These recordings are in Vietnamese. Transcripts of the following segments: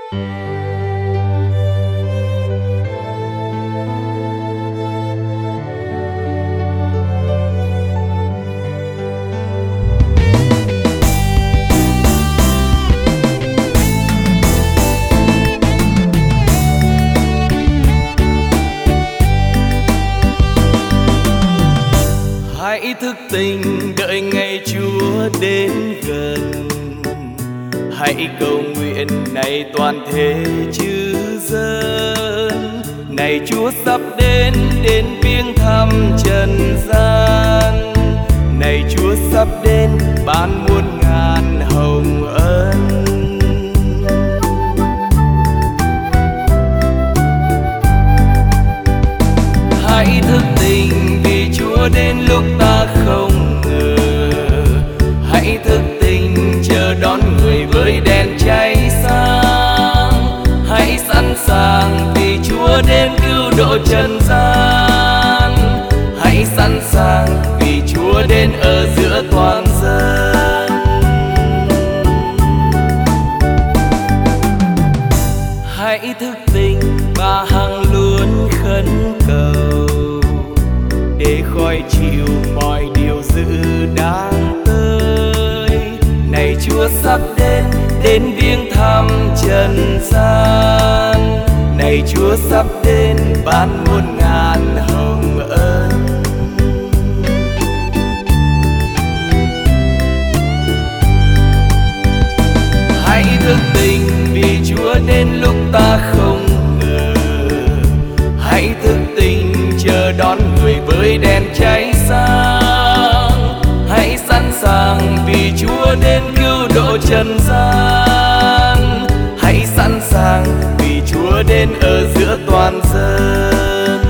Hãy thức tỉnh đợi ngày Chúa đến gần. Hãy cầu nguyện này toàn thể chư dân. Này Chúa sắp đến, đến viếng thăm trần gian. Này Chúa sắp đến ban muôn ngàn hồng ân. Hãy thức tỉnh vì Chúa đến lúc ta không ngờ. Hãy thức tỉnh chờ đón người với đèn cháy sáng. Hãy sẵn sàng vì Chúa đến cứu độ trần gian. Hãy sẵn sàng vì Chúa đến ở giữa toàn dân. Hãy thức tỉnh và hằng luôn khấn cầu để khỏi chịu mọi điều dữ đang tới. Này Chúa sắp đến, đến viếng thăm trần gian. Này Chúa sắp đến ban muôn ngàn hồng ân. Hãy thức tỉnh vì Chúa đến lúc ta không ngờ. Hãy thức tỉnh chờ đón người với đèn cháy sáng. Hãy sẵn sàng vì Chúa đến cứu độ trần gian. Hãy sẵn sàng vì Chúa đến ở giữa toàn dân.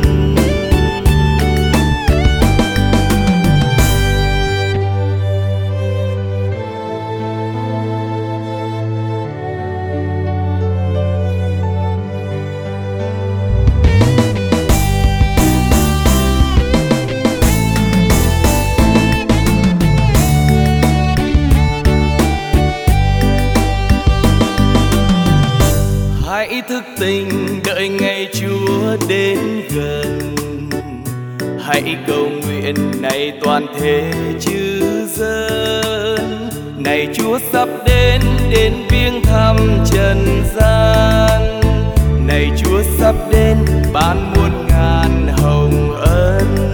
Hãy thức tỉnh đợi ngày Chúa đến gần. Hãy cầu nguyện này toàn thể chư dân. Này Chúa sắp đến, đến viếng thăm trần gian. Này Chúa sắp đến ban muôn ngàn hồng ân.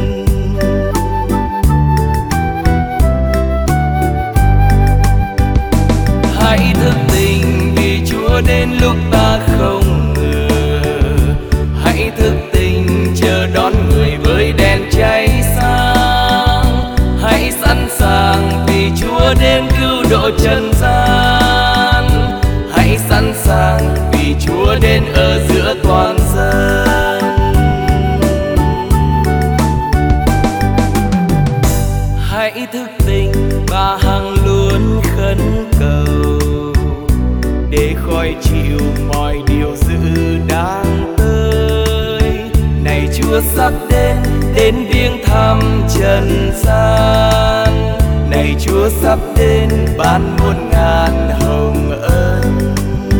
Hãy thức tỉnh vì Chúa đến lúc ta không ngờ. Hãy thức tỉnh chờ đón người với đèn cháy sáng. Hãy sẵn sàng vì Chúa đến cứu độ trần gian. Hãy sẵn sàng vì Chúa đến ở giữa toàn dân. Hãy thức tỉnh và hằng luôn khấn cầu để khỏi chịu mọi điều dữ đang tới. Này Chúa sắp đến, đến viếng thăm trần gian. Này Chúa sắp đến ban muôn ngàn hồng ân.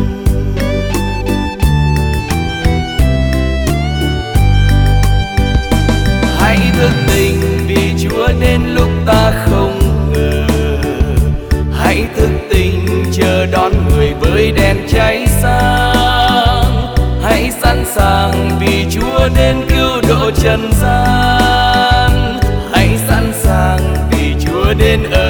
Hãy thức tỉnh vì Chúa đến lúc ta không ngờ. Hãy thức tỉnh chờ đón người với đèn cháy sáng. Hãy sẵn sàng vì Chúa đến cứu độ trần gian. Hãy sẵn sàng vì Chúa đến ở